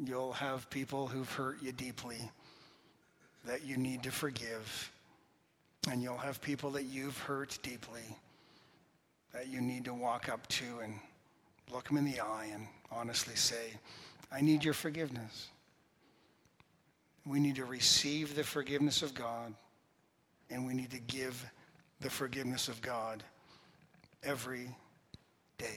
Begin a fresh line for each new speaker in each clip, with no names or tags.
You'll have people who've hurt you deeply that you need to forgive. And you'll have people that you've hurt deeply that you need to walk up to and look them in the eye and honestly say, I need your forgiveness. We need to receive the forgiveness of God, and we need to give the forgiveness of God every day.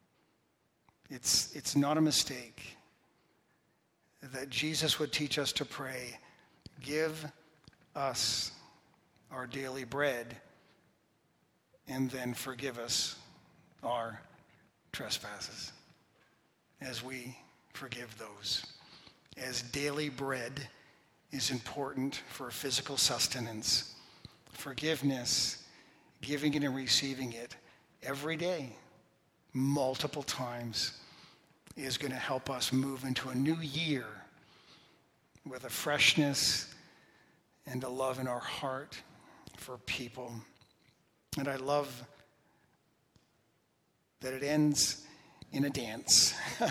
It's not a mistake that Jesus would teach us to pray, give us our daily bread, and then forgive us our trespasses as we forgive those. As daily bread is important for physical sustenance, forgiveness, giving it and receiving it every day, multiple times, is going to help us move into a new year with a freshness and a love in our heart for people. And I love that it ends in a dance.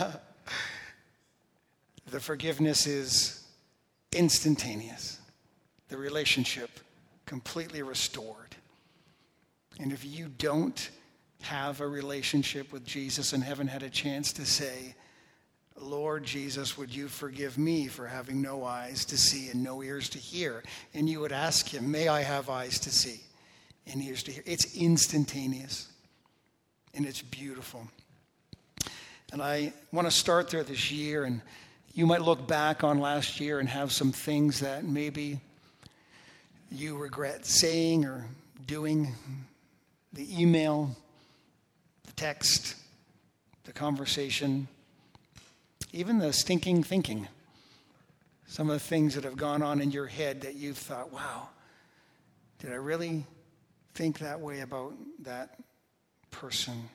The forgiveness is instantaneous. The relationship completely restored. And if you don't have a relationship with Jesus and haven't had a chance to say, Lord Jesus, would you forgive me for having no eyes to see and no ears to hear? And you would ask him, may I have eyes to see and ears to hear? It's instantaneous and it's beautiful. And I want to start there this year, and you might look back on last year and have some things that maybe you regret saying or doing. The email, the text, the conversation, even the stinking thinking. Some of the things that have gone on in your head that you've thought, wow, did I really think that way about that person?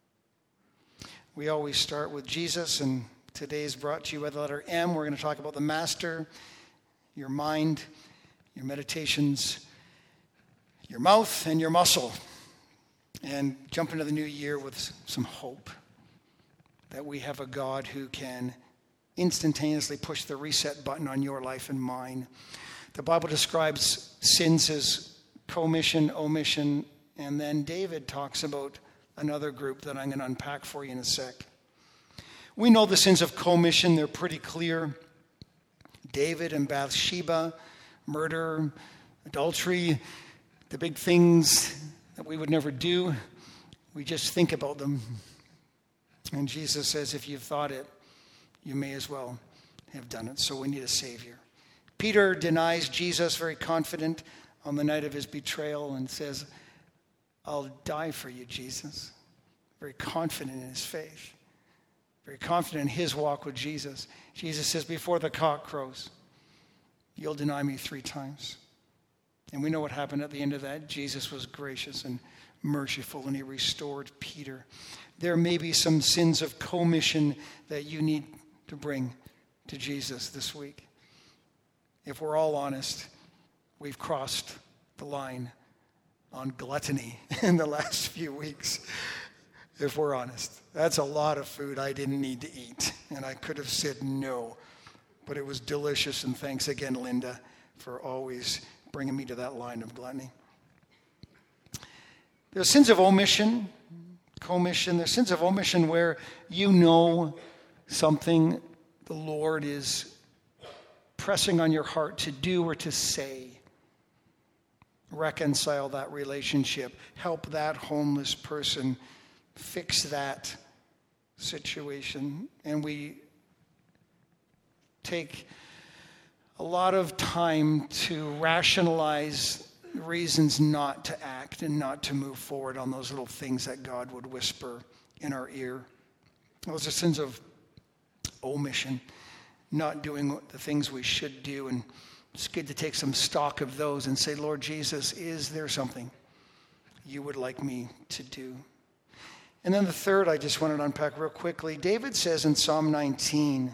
We always start with Jesus, and today is brought to you by the letter M. We're going to talk about the Master, your mind, your meditations, your mouth, and your muscle. And jump into the new year with some hope that we have a God who can instantaneously push the reset button on your life and mine. The Bible describes sins as commission, omission, and then David talks about another group that I'm going to unpack for you in a sec. We know the sins of commission, they're pretty clear. David and Bathsheba, murder, adultery, the big things that we would never do. We just think about them. And Jesus says, if you've thought it, you may as well have done it. So we need a Savior. Peter denies Jesus, very confident, on the night of his betrayal and says, I'll die for you, Jesus. Very confident in his faith. Very confident in his walk with Jesus. Jesus says, before the cock crows, you'll deny me 3 times. And we know what happened at the end of that. Jesus was gracious and merciful, and he restored Peter. There may be some sins of commission that you need to bring to Jesus this week. If we're all honest, we've crossed the line on gluttony in the last few weeks. If we're honest, that's a lot of food I didn't need to eat, and I could have said no, but it was delicious. And thanks again, Linda, for always bringing me to that line of gluttony. There's sins of omission, commission. There's sins of omission where you know something the Lord is pressing on your heart to do or to say. Reconcile that relationship. Help that homeless person. Fix that situation. And we take a lot of time to rationalize reasons not to act and not to move forward on those little things that God would whisper in our ear. Those are sins of omission, not doing the things we should do. And it's good to take some stock of those and say, Lord Jesus, is there something you would like me to do? And then the third, I just wanted to unpack real quickly. David says in Psalm 19,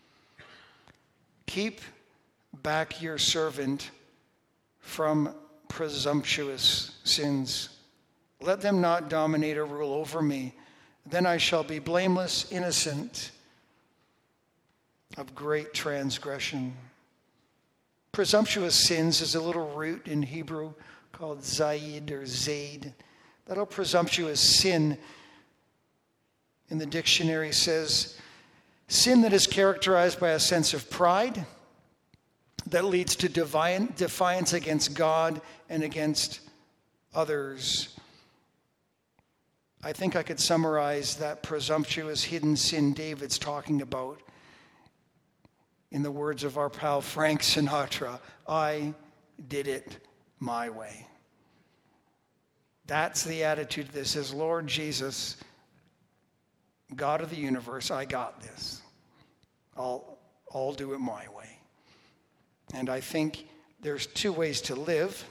keep back your servant from presumptuous sins. Let them not dominate or rule over me. Then I shall be blameless, innocent. of great transgression. Presumptuous sins is a little root in Hebrew called zaid or zaid. That little presumptuous sin in the dictionary says, sin that is characterized by a sense of pride that leads to defiance against God and against others. I think I could summarize that presumptuous hidden sin David's talking about in the words of our pal Frank Sinatra, I did it my way. That's the attitude of this is, Lord Jesus, God of the universe, I got this. I'll do it my way. And I think there's two ways to live.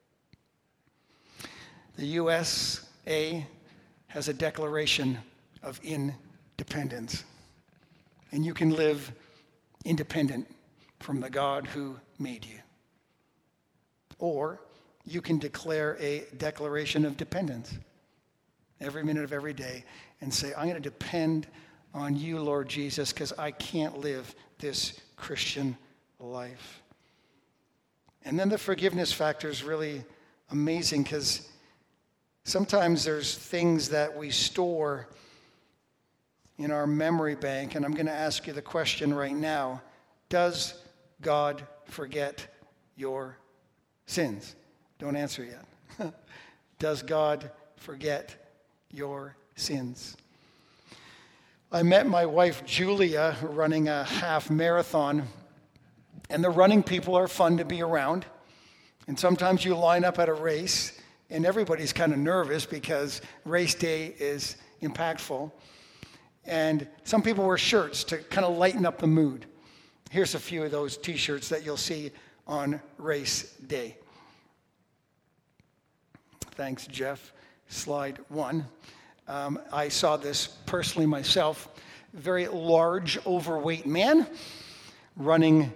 The USA has a declaration of independence. And you can live independent from the God who made you. Or you can declare a declaration of dependence every minute of every day and say, I'm going to depend on you, Lord Jesus, because I can't live this Christian life. And then the forgiveness factor is really amazing because sometimes there's things that we store in our memory bank, and I'm going to ask you the question right now. Does God forget your sins? Don't answer yet. Does God forget your sins? I met my wife Julia running a half marathon, and the running people are fun to be around. And sometimes you line up at a race, and everybody's kind of nervous because race day is impactful. And some people wear shirts to kind of lighten up the mood. Here's a few of those t-shirts that you'll see on race day. Thanks, Jeff. Slide 1. I saw this personally myself. Very large, overweight man running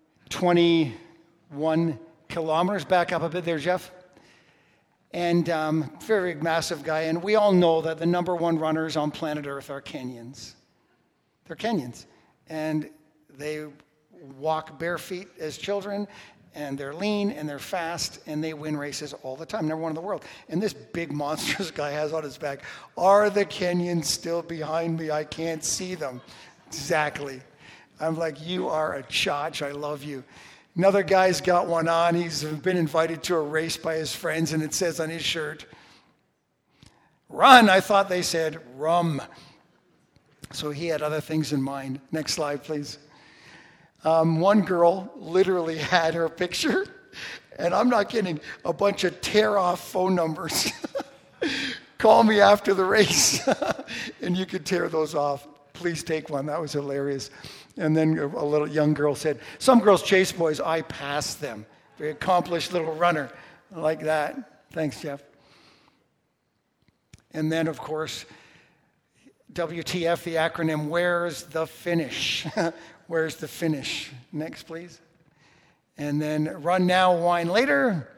21 kilometers. Back up a bit there, Jeff. And very massive guy. And we all know that the number one runners on planet Earth are Kenyans. They're Kenyans. And they walk bare feet as children. And they're lean and they're fast. And they win races all the time. Number one in the world. And this big monstrous guy has on his back, are the Kenyans still behind me? I can't see them. Exactly. I'm like, you are a chotch. I love you. Another guy's got one on. He's been invited to a race by his friends, and it says on his shirt, run. I thought they said rum. So he had other things in mind. Next slide, please. One girl literally had her picture, and I'm not kidding, a bunch of tear-off phone numbers. Call me after the race, and you could tear those off. Please take one. That was hilarious. And then a little young girl said, some girls chase boys, I pass them. Very accomplished little runner like that. Thanks, Jeff. And then, of course, WTF, the acronym, where's the finish? Where's the finish? Next, please. And then run now, whine later.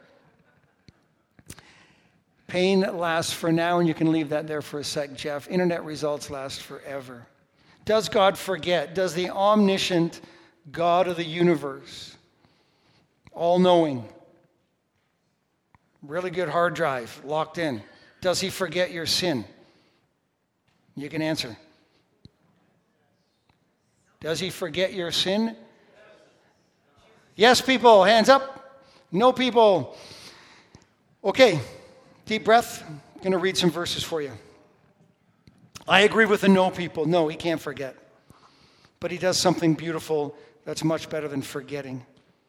Pain lasts for now, and you can leave that there for a sec, Jeff. Internet results last forever. Does God forget? Does the omniscient God of the universe, all-knowing, really good hard drive, locked in, does he forget your sin? You can answer. Does he forget your sin? Yes, people, hands up. No, people. Okay, deep breath. I'm going to read some verses for you. I agree with the no people. No, he can't forget. But he does something beautiful that's much better than forgetting.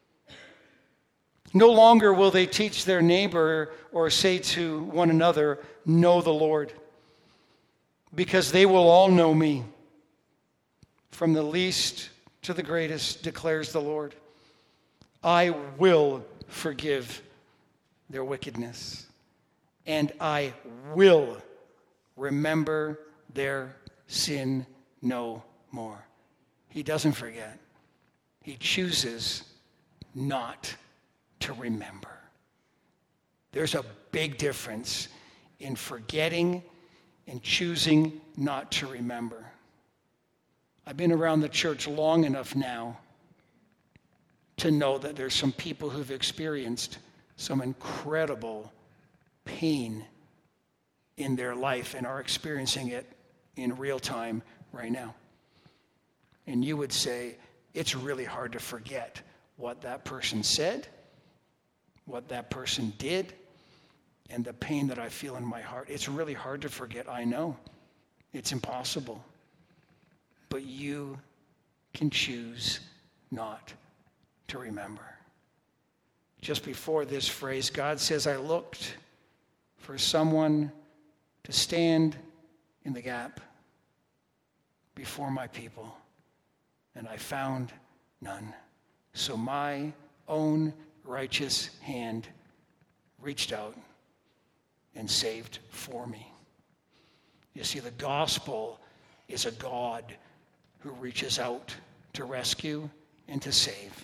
No longer will they teach their neighbor or say to one another, know the Lord, because they will all know me. From the least to the greatest, declares the Lord. I will forgive their wickedness, and I will remember their sin no more. He doesn't forget. He chooses not to remember. There's a big difference in forgetting and choosing not to remember. I've been around the church long enough now to know that there's some people who've experienced some incredible pain in their life and are experiencing it in real time right now. And you would say, it's really hard to forget what that person said, what that person did, and the pain that I feel in my heart. It's really hard to forget, I know. It's impossible. But you can choose not to remember. Just before this phrase, God says, I looked for someone to stand in the gap before my people, and I found none. So my own righteous hand reached out and saved for me. You see, the gospel is a God who reaches out to rescue and to save.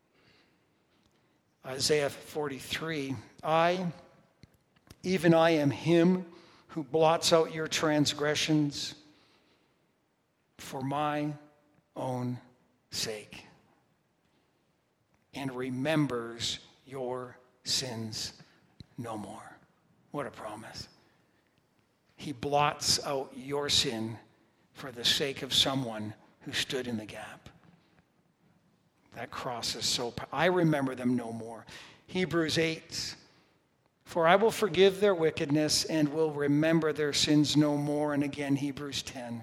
Isaiah 43, even I am him who blots out your transgressions for my own sake and remembers your sins no more. What a promise. He blots out your sin for the sake of someone who stood in the gap. That cross is so powerful. I remember them no more. Hebrews 8, for I will forgive their wickedness and will remember their sins no more. And again, Hebrews 10.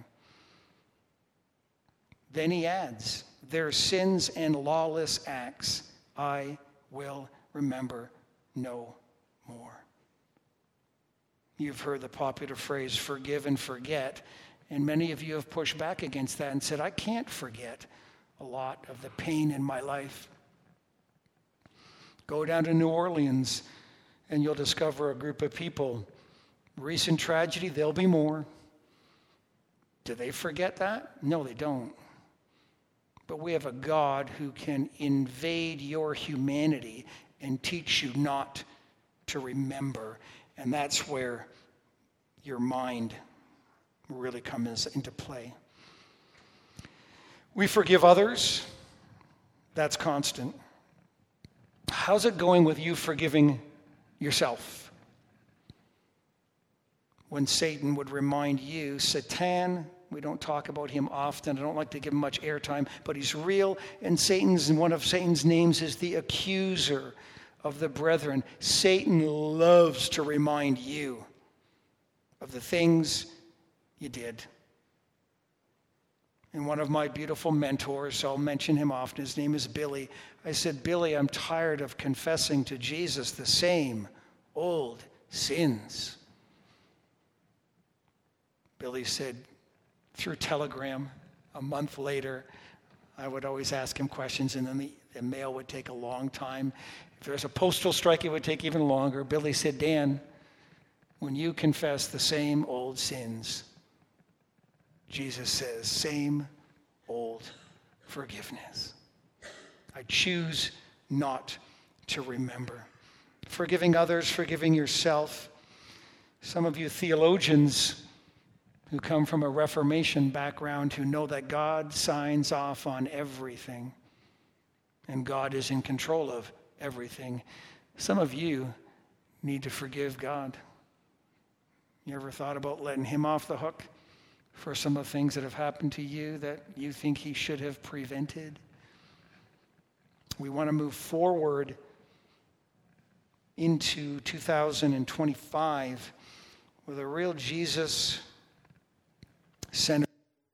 Then he adds, their sins and lawless acts I will remember no more. You've heard the popular phrase, forgive and forget. And many of you have pushed back against that and said, I can't forget a lot of the pain in my life. Go down to New Orleans and you'll discover a group of people. Recent tragedy, there'll be more. Do they forget that? No, they don't. But we have a God who can invade your humanity and teach you not to remember. And that's where your mind really comes into play. We forgive others. That's constant. How's it going with you forgiving yourself? When Satan would remind you, Satan, we don't talk about him often. I don't like to give him much airtime, but he's real. And one of Satan's names is the accuser of the brethren. Satan loves to remind you of the things you did. And one of my beautiful mentors, I'll mention him often, his name is Billy. I said, Billy, I'm tired of confessing to Jesus the same old sins. Billy said, through telegram, a month later, I would always ask him questions, and then the mail would take a long time. If there was a postal strike, it would take even longer. Billy said, Dan, when you confess the same old sins, Jesus says, same old forgiveness. I choose not to remember. Forgiving others, forgiving yourself. Some of you theologians who come from a Reformation background who know that God signs off on everything and God is in control of everything. Some of you need to forgive God. You ever thought about letting him off the hook for some of the things that have happened to you that you think he should have prevented? We want to move forward into 2025 with a real Jesus centered.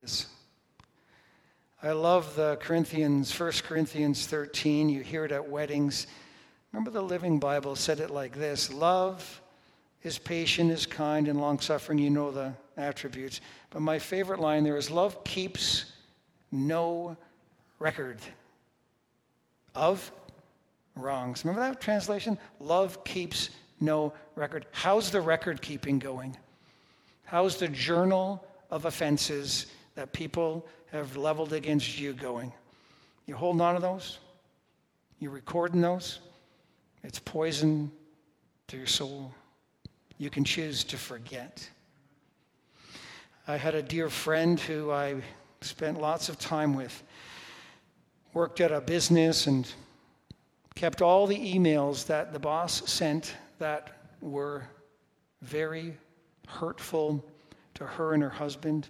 I love the 1 Corinthians 13. You hear it at weddings. Remember the Living Bible said it like this: love is patient, is kind, and long-suffering. You know the attributes. But my favorite line there is, love keeps no record of wrongs. Remember that translation? Love keeps no record. How's the record keeping going? How's the journal of offenses that people have leveled against you going? You holding on to those? You recording those? It's poison to your soul. You can choose to forget. I had a dear friend who I spent lots of time with, worked at a business and kept all the emails that the boss sent that were very hurtful to her and her husband.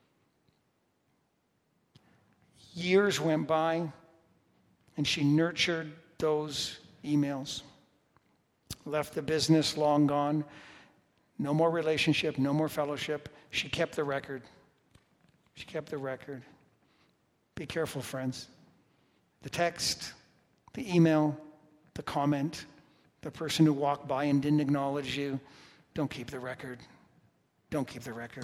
Years went by, and she nurtured those emails. Left the business, long gone. No more relationship, no more fellowship. She kept the record. She kept the record. Be careful, friends. The text, the email, the comment, the person who walked by and didn't acknowledge you, don't keep the record. Don't keep the record.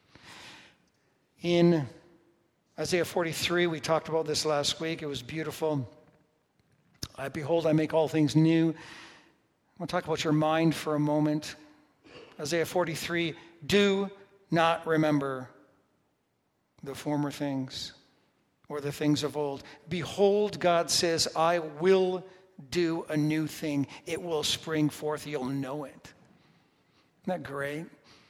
In Isaiah 43, we talked about this last week. It was beautiful. Behold, I make all things new. I want to talk about your mind for a moment. Isaiah 43, do not remember the former things or the things of old. Behold, God says, I will do a new thing. It will spring forth. You'll know it. Isn't that great?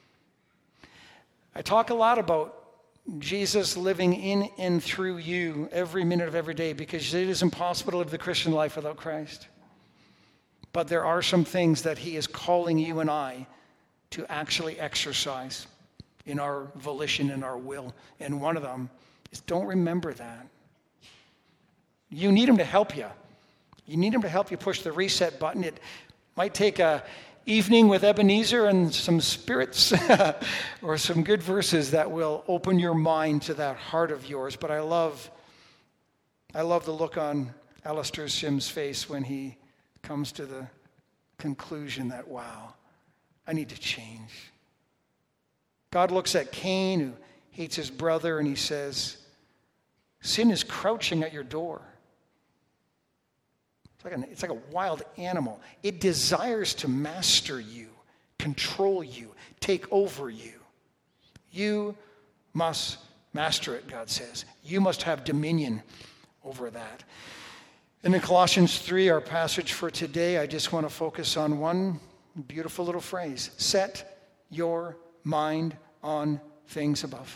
I talk a lot about Jesus living in and through you every minute of every day, because it is impossible to live the Christian life without Christ. But there are some things that he is calling you and I to actually exercise in our volition and our will. And one of them is don't remember that. You need him to help you. You need him to help you push the reset button. It might take a evening with Ebenezer and some spirits or some good verses that will open your mind to that heart of yours. But I love the look on Alistair Sim's face when he comes to the conclusion that, wow, I need to change. God looks at Cain, who hates his brother, and he says, sin is crouching at your door. It's like a wild animal. It desires to master you, control you, take over you. You must master it, God says. You must have dominion over that. And in Colossians 3, our passage for today, I just want to focus on one beautiful little phrase. Set your mind on things above.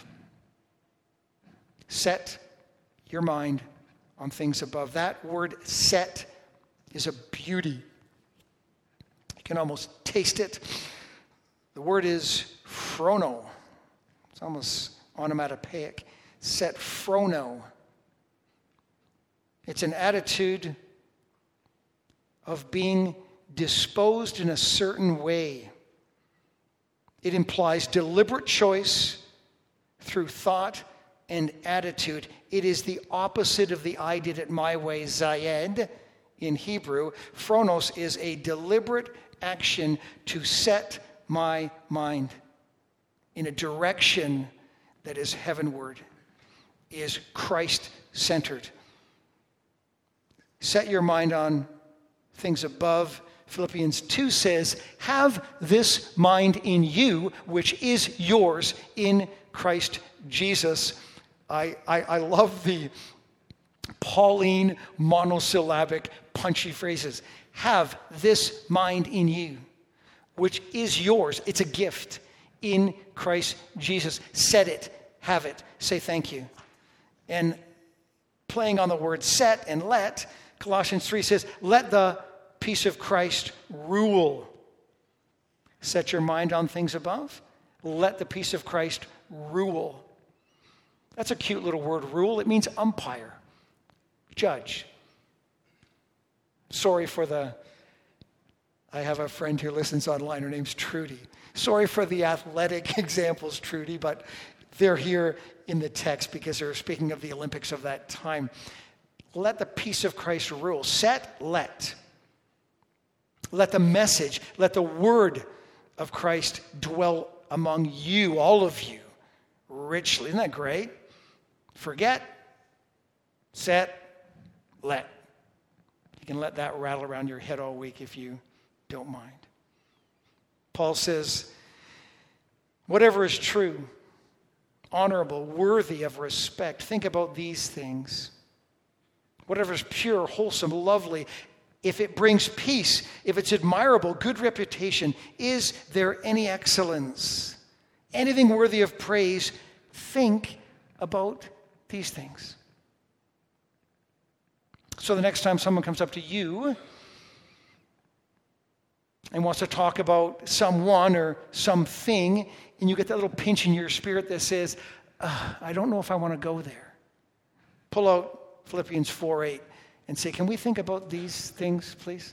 Set your mind on things above. That word set is a beauty. You can almost taste it. The word is phrono. It's almost onomatopoeic. Set phrono. It's an attitude of being disposed in a certain way. It implies deliberate choice through thought and attitude. It is the opposite of the I did it my way, zayed, in Hebrew. Phronos is a deliberate action to set my mind in a direction that is heavenward, is Christ-centered. Set your mind on things above. Philippians 2 says, have this mind in you, which is yours in Christ Jesus. I love the Pauline monosyllabic punchy phrases. Have this mind in you, which is yours. It's a gift in Christ Jesus. Set it, have it, say thank you. And playing on the word set and let, Colossians 3 says, let the peace of Christ rule. Set your mind on things above. Let the peace of Christ rule. That's a cute little word, rule. It means umpire, judge. Sorry for I have a friend who listens online. Her name's Trudy. Sorry for the athletic examples, Trudy, but they're here in the text because they're speaking of the Olympics of that time. Let the peace of Christ rule. Set, let. Let the message, let the word of Christ dwell among you, all of you, richly. Isn't that great? Forget, set, let. You can let that rattle around your head all week if you don't mind. Paul says, whatever is true, honorable, worthy of respect, think about these things. Whatever is pure, wholesome, lovely, if it brings peace, if it's admirable, good reputation, is there any excellence? Anything worthy of praise, think about these things. So the next time someone comes up to you and wants to talk about someone or something, and you get that little pinch in your spirit that says, I don't know if I want to go there. Pull out Philippians 4:8 and say, can we think about these things, please?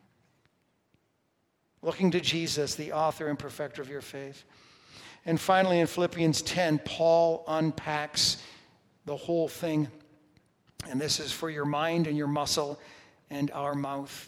Looking to Jesus, the author and perfecter of your faith. And finally, in Philippians 10, Paul unpacks the whole thing. And this is for your mind and your muscle and our mouth.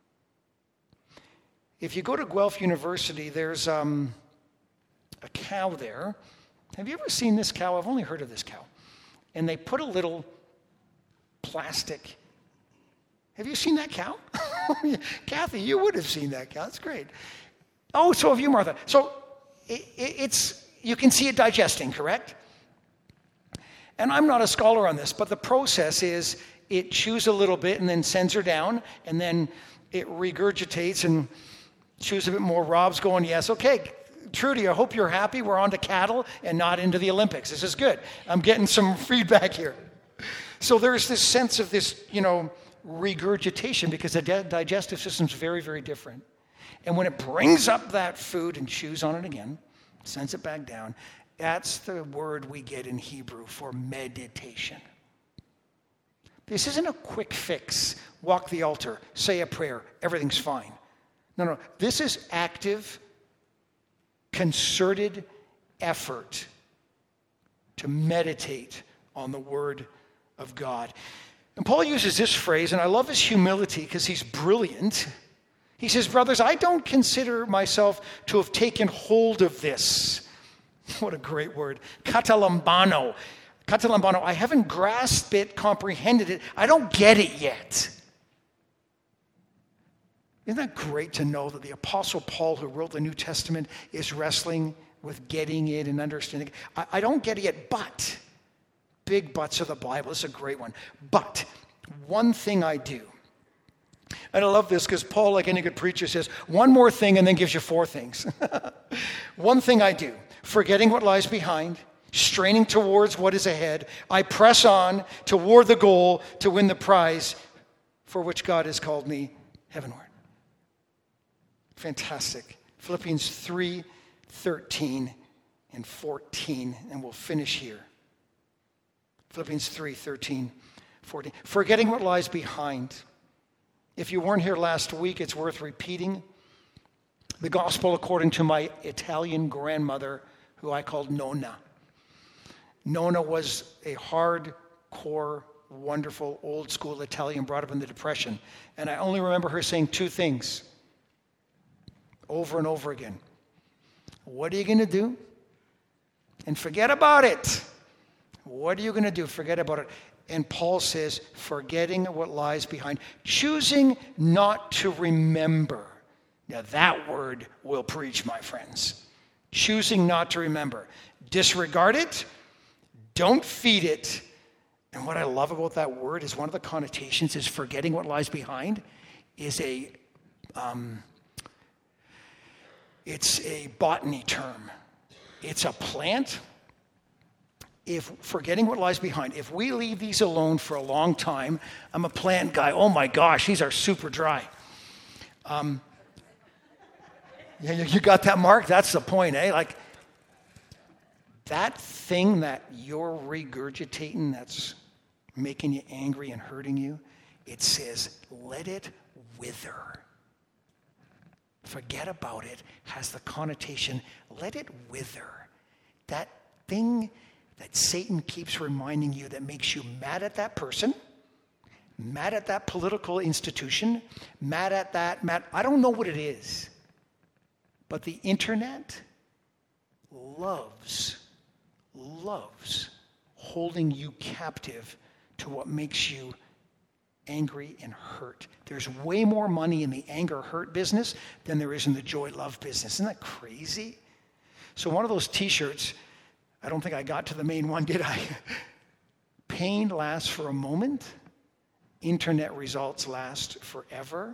If you go to Guelph University, there's a cow there. Have you ever seen this cow? I've only heard of this cow. And they put a little plastic. Have you seen that cow? Kathy, you would have seen that cow. That's great. Oh, so have you, Martha. So it's you can see it digesting, correct? And I'm not a scholar on this, but the process is it chews a little bit and then sends her down, and then it regurgitates and chews a bit more. Rob's going, yes, okay. Trudy, I hope you're happy. We're on to cattle and not into the Olympics. This is good. I'm getting some feedback here. So there's this sense of this, regurgitation because the digestive system is very, very different. And when it brings up that food and chews on it again, sends it back down, that's the word we get in Hebrew for meditation. This isn't a quick fix. Walk the altar, say a prayer, everything's fine. No. This is active, concerted effort to meditate on the Word of God. And Paul uses this phrase, and I love his humility because he's brilliant. He says, brothers, I don't consider myself to have taken hold of this. What a great word. Katalambano. Katalambano. I haven't grasped it, comprehended it. I don't get it yet. Isn't that great to know that the Apostle Paul, who wrote the New Testament, is wrestling with getting it and understanding it? I don't get it yet, but, big buts of the Bible. This is a great one. But one thing I do. And I love this because Paul, like any good preacher, says one more thing and then gives you four things. One thing I do, forgetting what lies behind, straining towards what is ahead, I press on toward the goal to win the prize for which God has called me heavenward. Fantastic. Philippians 3:13 and 14, and we'll finish here. Philippians 3:13, 14. Forgetting what lies behind. If you weren't here last week, it's worth repeating. The gospel according to my Italian grandmother, who I called Nonna. Nonna was a hardcore, wonderful, old-school Italian brought up in the Depression. And I only remember her saying two things over and over again. What are you going to do? And forget about it. What are you going to do? Forget about it. And Paul says, forgetting what lies behind, choosing not to remember. Now that word will preach, my friends. Choosing not to remember. Disregard it. Don't feed it. And what I love about that word is one of the connotations is forgetting what lies behind is it's a botany term. It's a plant. If forgetting what lies behind, if we leave these alone for a long time, I'm a plant guy. Oh my gosh, these are super dry. You got that, Mark? That's the point, eh? Like that thing that you're regurgitating that's making you angry and hurting you, it says, let it wither. Forget about it has the connotation, let it wither. That thing that Satan keeps reminding you that makes you mad at that person, mad at that political institution, mad at that, I don't know what it is. But the internet loves holding you captive to what makes you angry and hurt. There's way more money in the anger hurt business than there is in the joy love business. Isn't that crazy? So one of those t-shirts, I don't think I got to the main one, did I? Pain lasts for a moment. Internet results last forever.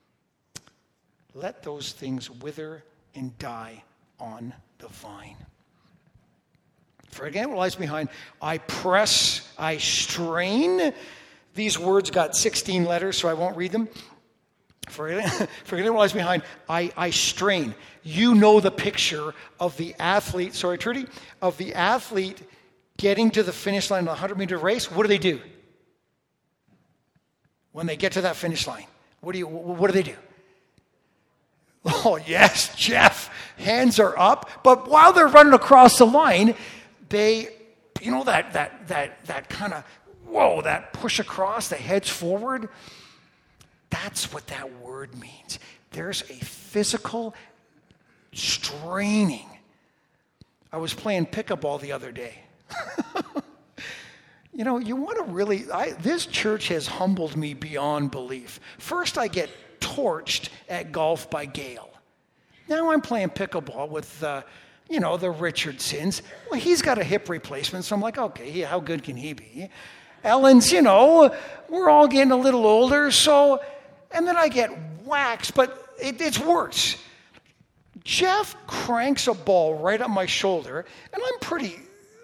Let those things wither and die on the vine. Forget what lies behind. I press I strain. These words got 16 letters, so I won't read them. Forget what lies behind. I strain. You know the picture of the athlete, sorry, Trudy, of the athlete getting to the finish line of the 100-meter race. What do? When they get to that finish line, what do they do? Oh, yes, Jeff. Hands are up. But while they're running across the line, they, that kind of, that push across, the heads forward. That's what that word means. There's a physical straining. I was playing pickleball the other day. You want to really, this church has humbled me beyond belief. First, I get torched at golf by Gail. Now I'm playing pickleball with, the Richardsons. Well, he's got a hip replacement, so I'm like, okay, how good can he be? Ellen's, we're all getting a little older, so, and then I get waxed, but it's worse. Jeff cranks a ball right up my shoulder, and I'm pretty,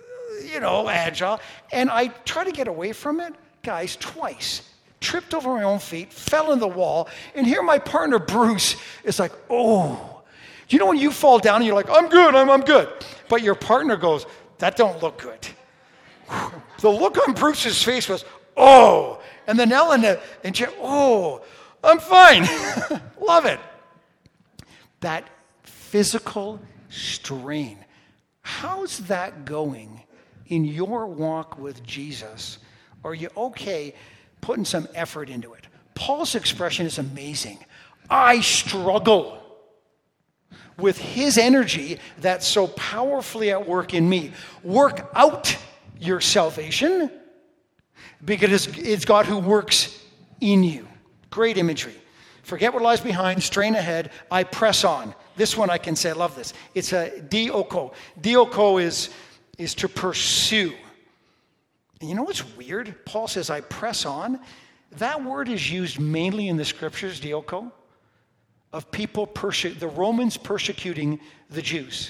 agile, and I try to get away from it, guys, twice. Tripped over my own feet, fell in the wall, and here my partner, Bruce, is like, oh. When you fall down and you're like, I'm good, I'm good. But your partner goes, that don't look good. The look on Bruce's face was, oh. And then Ellen and Jeff, oh, I'm fine. Love it. That physical strain. How's that going in your walk with Jesus? Are you okay putting some effort into it? Paul's expression is amazing. I struggle with his energy that's so powerfully at work in me. Work out your salvation because it's God who works in you. Great imagery. Forget what lies behind, strain ahead, I press on. This one I can say, I love this. It's a dioko. Dioko is to pursue. And you know what's weird? Paul says, I press on. That word is used mainly in the scriptures, dioko, of people, the Romans persecuting the Jews.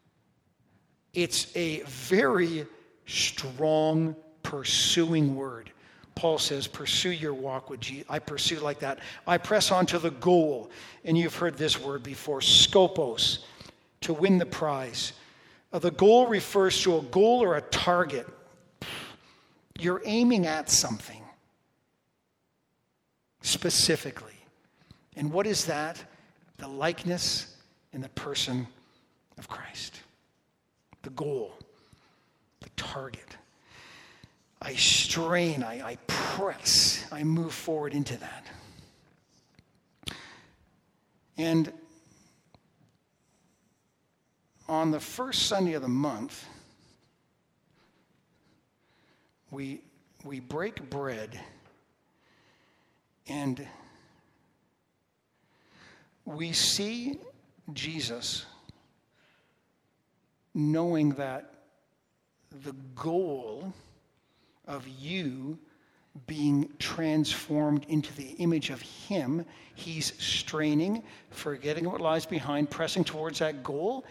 It's a very strong pursuing word. Paul says, pursue your walk with Jesus. I pursue like that. I press on to the goal. And you've heard this word before, skopos, to win the prize. The goal refers to a goal or a target. You're aiming at something specifically. And what is that? The likeness in the person of Christ. The goal, the target. I strain, I press, I move forward into that. And on the first Sunday of the month, we break bread and we see Jesus knowing that the goal of you being transformed into the image of him, he's straining, forgetting what lies behind, pressing towards that goal.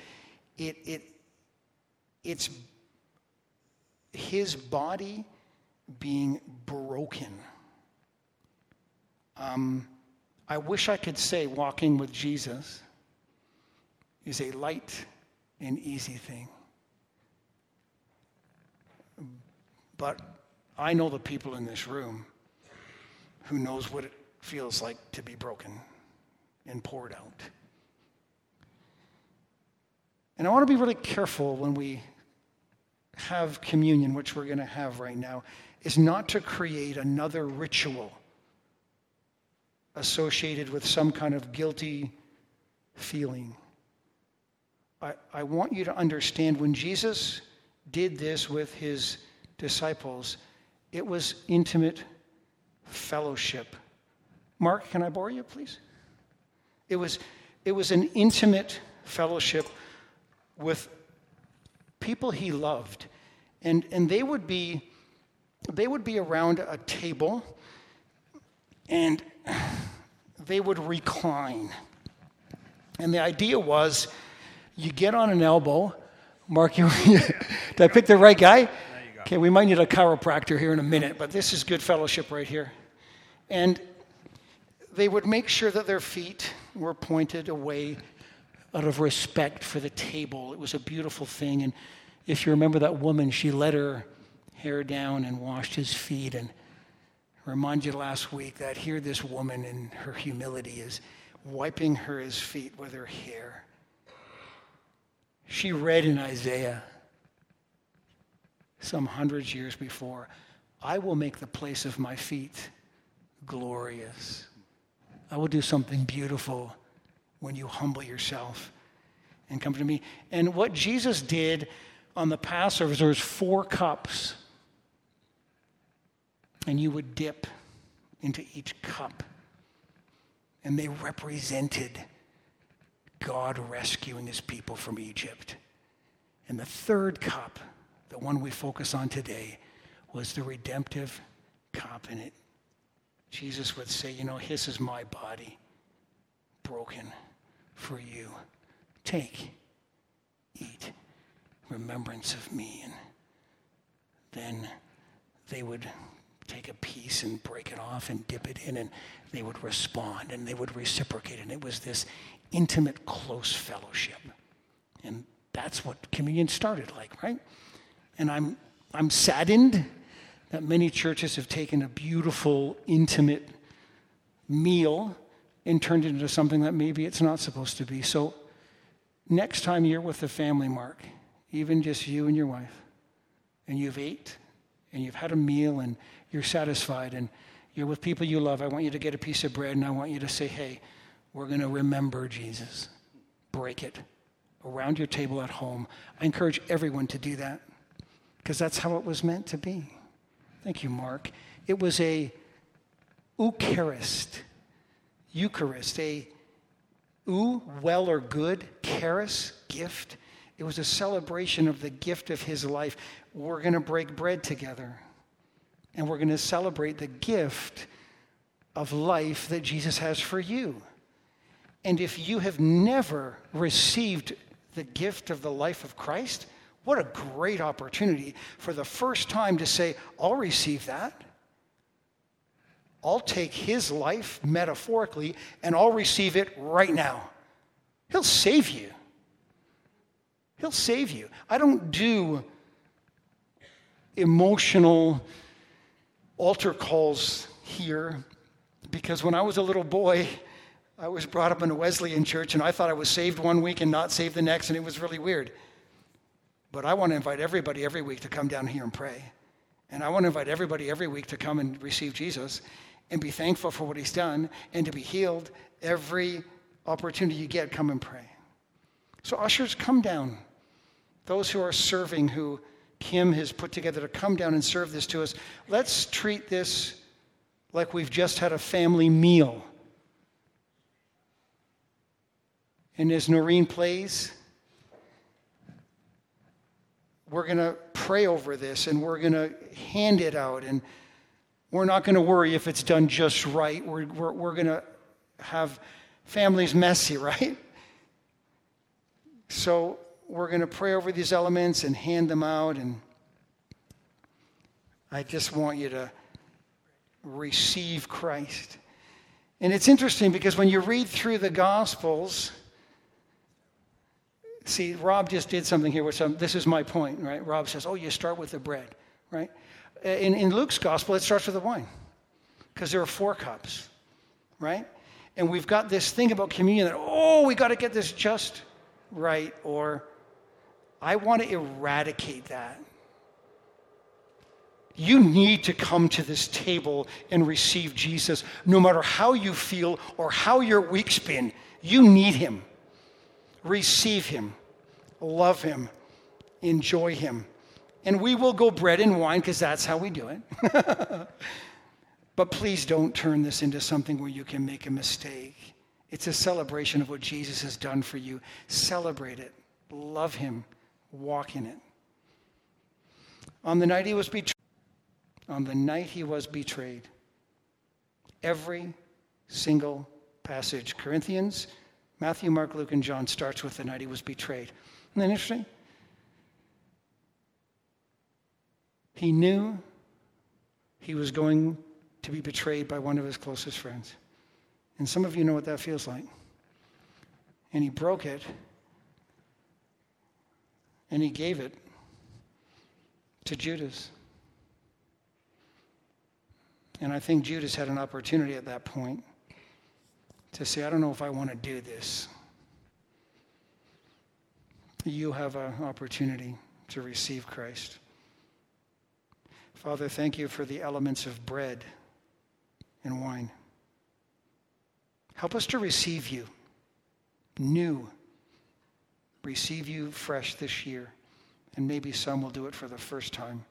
It's his body being broken. I wish I could say walking with Jesus is a light and easy thing. But I know the people in this room who knows what it feels like to be broken and poured out. And I want to be really careful when we have communion, which we're going to have right now, is not to create another ritual associated with some kind of guilty feeling. I want you to understand when Jesus did this with his disciples, it was intimate fellowship. Mark, can I borrow you, please? It was an intimate fellowship with people he loved. And they would be around a table and they would recline. And the idea was you get on an elbow. Mark, did I pick the right guy? Okay, we might need a chiropractor here in a minute, but this is good fellowship right here. And they would make sure that their feet were pointed away out of respect for the table. It was a beautiful thing. And if you remember that woman, she let her hair down and washed his feet. And I remind you last week that here this woman in her humility is wiping his feet with her hair. She read in Isaiah some hundreds years before, I will make the place of my feet glorious. I will do something beautiful when you humble yourself and come to me. And what Jesus did on the Passover, there was 4 cups. And you would dip into each cup. And they represented God rescuing his people from Egypt. And the 3rd cup, the one we focus on today, was the redemptive cup. And Jesus would say, this is my body broken for you. Take, eat, remembrance of me. And then they would take a piece and break it off and dip it in, and they would respond and they would reciprocate. And it was this intimate, close fellowship. And that's what communion started like, right? And I'm saddened that many churches have taken a beautiful, intimate meal and turned it into something that maybe it's not supposed to be. So next time you're with the family, Mark, even just you and your wife, and you've ate, and you've had a meal, and you're satisfied, and you're with people you love, I want you to get a piece of bread, and I want you to say, hey, we're going to remember Jesus. Break it around your table at home. I encourage everyone to do that, because that's how it was meant to be. Thank you, Mark. It was a Eucharist, a well or good, charis, gift. It was a celebration of the gift of his life. We're going to break bread together, and we're going to celebrate the gift of life that Jesus has for you. And if you have never received the gift of the life of Christ, what a great opportunity for the first time to say, I'll receive that. I'll take his life metaphorically, and I'll receive it right now. He'll save you. He'll save you. I don't do emotional altar calls here because when I was a little boy, I was brought up in a Wesleyan church, and I thought I was saved one week and not saved the next, and it was really weird. But I want to invite everybody every week to come down here and pray. And I want to invite everybody every week to come and receive Jesus and be thankful for what he's done and to be healed. Every opportunity you get, come and pray. So ushers, come down. Those who are serving, who Kim has put together to come down and serve this to us, let's treat this like we've just had a family meal. And as Noreen plays, we're going to pray over this, and we're going to hand it out, and we're not going to worry if it's done just right. We're going to have families messy, right? So we're going to pray over these elements and hand them out, and I just want you to receive Christ. And it's interesting because when you read through the Gospels, see, Rob just did something here, this is my point, right? Rob says, you start with the bread, right? In Luke's gospel, it starts with the wine because there are 4 cups, right? And we've got this thing about communion that, we got to get this just right, or I want to eradicate that. You need to come to this table and receive Jesus no matter how you feel or how your week's been. You need him. Receive him, love him, enjoy him. And we will go bread and wine because that's how we do it. But please don't turn this into something where you can make a mistake. It's a celebration of what Jesus has done for you. Celebrate it. Love him. Walk in it. On the night he was betrayed, every single passage, Corinthians, Matthew, Mark, Luke, and John, starts with the night he was betrayed. Isn't that interesting? He knew he was going to be betrayed by one of his closest friends. And some of you know what that feels like. And he broke it, and he gave it to Judas. And I think Judas had an opportunity at that point to say, I don't know if I want to do this. You have an opportunity to receive Christ. Father, thank you for the elements of bread and wine. Help us to receive you new, receive you fresh this year. And maybe some will do it for the first time.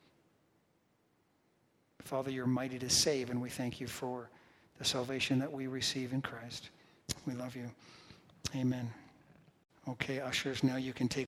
Father, you're mighty to save, and we thank you for the salvation that we receive in Christ. We love you. Amen. Okay, ushers, now you can take